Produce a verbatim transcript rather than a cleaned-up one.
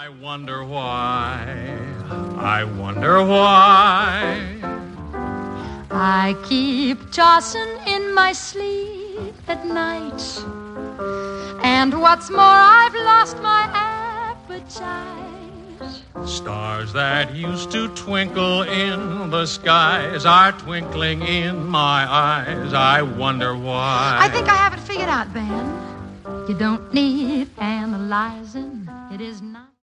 I wonder why, I wonder why. I keep tossing in my sleep at night, and what's more, I've lost my appetite. Stars that used to twinkle in the skies are twinkling in my eyes. I wonder why. I think I have it figured out, Ben. You don't need analyzing. It is not.